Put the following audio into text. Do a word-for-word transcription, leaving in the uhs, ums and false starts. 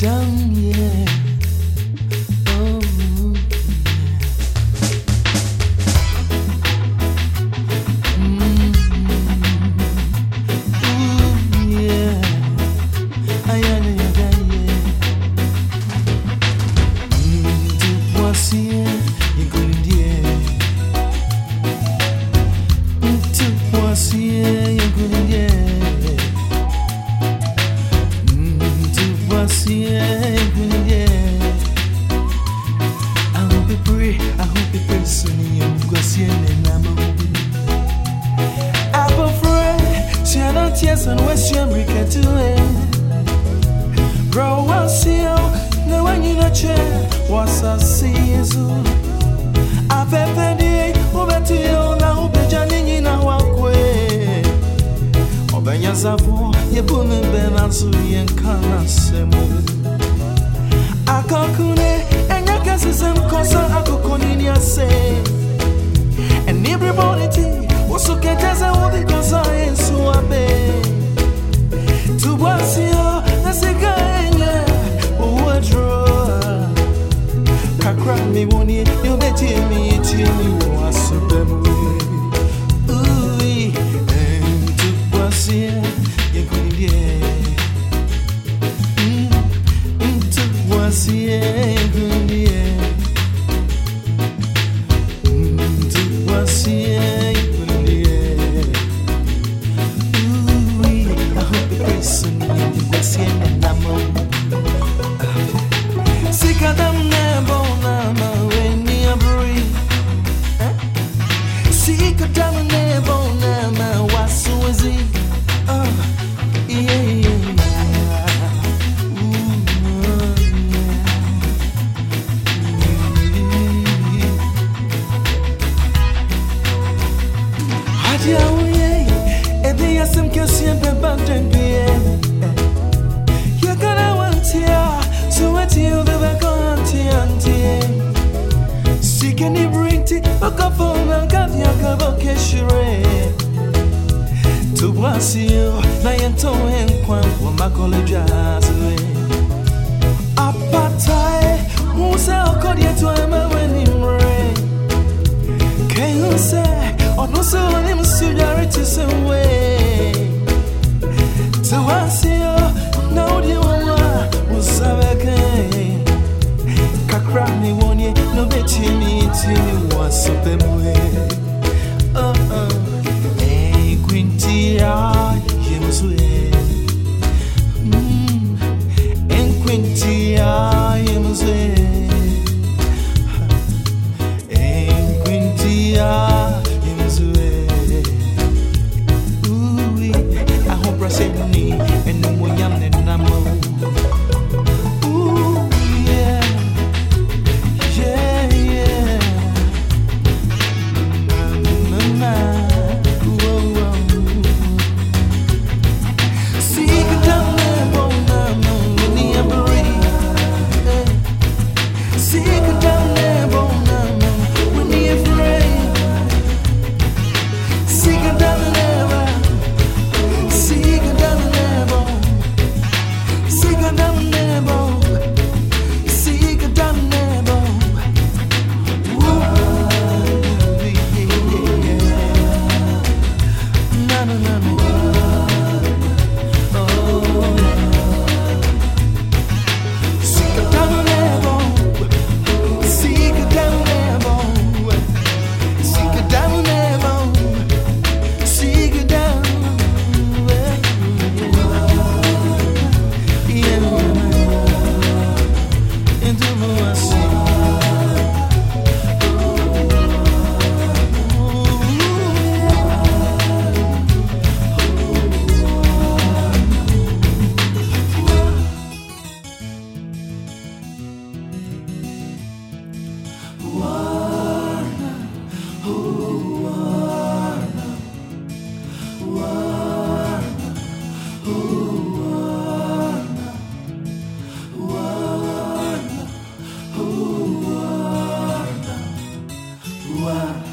down, yeah. Oh, yeah. Mm. Ooh, yeah. Ay, ay, ay, ay, yeah. Mm, tu poissier, il connaît. Mm, tu poissier, il connaît. Yeah, yeah. I hope you pray, I hope you pray, Sonny, I'm going to I'm afraid, she had not tears and West America to it. Bro, I'll see you, no one in a chair, what's I see you soon. I've ever day, over to you, now, be Johnny in a walkway. Obenya Zavo, ye bunny benazu, yen kana semo. Akakune, and your guesses and concern, Akukoninia say. And everybody was okay, as I will because I am so abe. To was you, that's a guy, oh, draw. Kakra me one year, you bet me, it's you, was so damn way. Ooh, and to was here, you couldn't get. Yeah, yeah. Mm, tu poissier, yeah. Ooh, I hope you pray soon, you poissier, and I'm on. Sick of them, never, never, when you breathe. Sick of them, never, never, what's so easy? Oh, yeah, yeah. Some Cassian Pembantan beer. You're gonna want here, so what you the back on Tianti. Seek any bring tea, a couple and got your cavocashure. To bless you, Nayanto and Quan, when my college has away. Apatai, Musa, Codia to a man when him rain. Can you say, or no so him solidarity some way? So I see you, now you are, was a game. Kakra me one year, no betty me to you was something way. Oh, oh, hey, Quintia, you must wait. And Quintia, you must wait. And Quintia, you must wait. Ooh, I hope I say me and no one young and I'm ooh, yeah, yeah, yeah. Mama, whoa, whoa. See you down there, Bonamo, when the breathe. See you down there, Bonamo, when the afraid. See you down there. Wow.